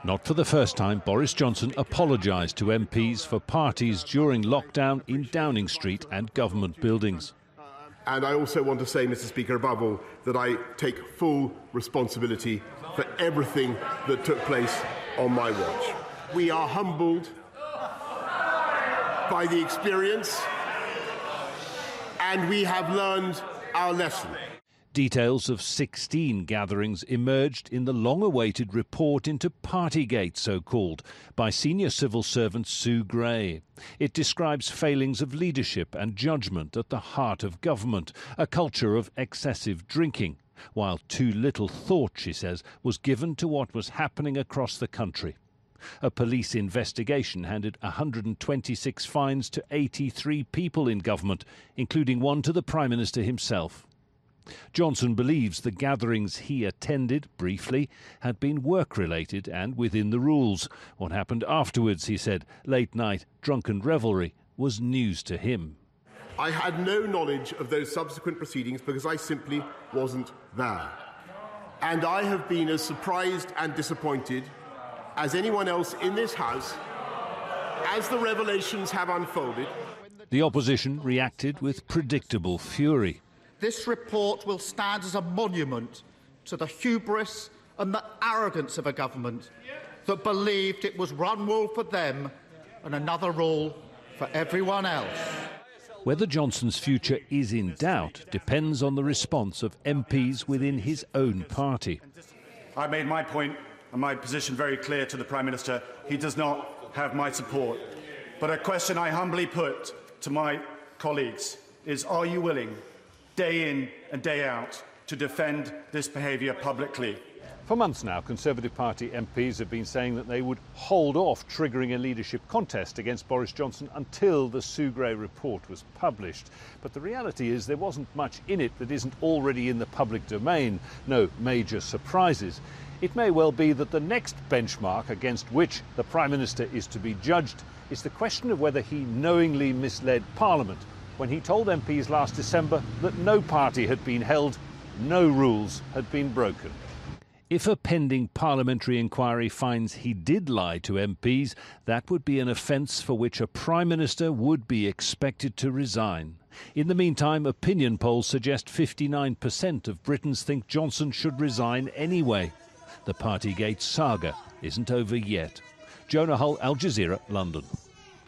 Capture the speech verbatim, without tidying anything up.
Not for the first time, Boris Johnson apologised to M Ps for parties during lockdown in Downing Street and government buildings. And I also want to say, Mister Speaker, above all, that I take full responsibility for everything that took place on my watch. We are humbled by the experience, and we have learned our lesson. Details of sixteen gatherings emerged in the long-awaited report into Partygate, so-called, by senior civil servant Sue Gray. It describes failings of leadership and judgment at the heart of government, a culture of excessive drinking, while too little thought, she says, was given to what was happening across the country. A police investigation handed one hundred twenty-six fines to eighty-three people in government, including one to the Prime Minister himself. Johnson believes the gatherings he attended, briefly, had been work-related and within the rules. What happened afterwards, he said, late-night drunken revelry, was news to him. I had no knowledge of those subsequent proceedings because I simply wasn't there. And I have been as surprised and disappointed as anyone else in this House as the revelations have unfolded. The opposition reacted with predictable fury. This report will stand as a monument to the hubris and the arrogance of a government that believed it was one rule for them and another rule for everyone else. Whether Johnson's future is in doubt depends on the response of M Ps within his own party. I made my point and my position very clear to the Prime Minister. He does not have my support. But a question I humbly put to my colleagues is, are you willing, day in and day out, to defend this behaviour publicly? For months now, Conservative Party M Ps have been saying that they would hold off triggering a leadership contest against Boris Johnson until the Sue Gray report was published. But the reality is there wasn't much in it that isn't already in the public domain. No major surprises. It may well be that the next benchmark against which the Prime Minister is to be judged is the question of whether he knowingly misled Parliament when he told M Ps last December that no party had been held, no rules had been broken. If a pending parliamentary inquiry finds he did lie to M Ps, that would be an offence for which a Prime Minister would be expected to resign. In the meantime, opinion polls suggest fifty-nine percent of Britons think Johnson should resign anyway. The Partygate saga isn't over yet. Jonah Hull, Al Jazeera, London.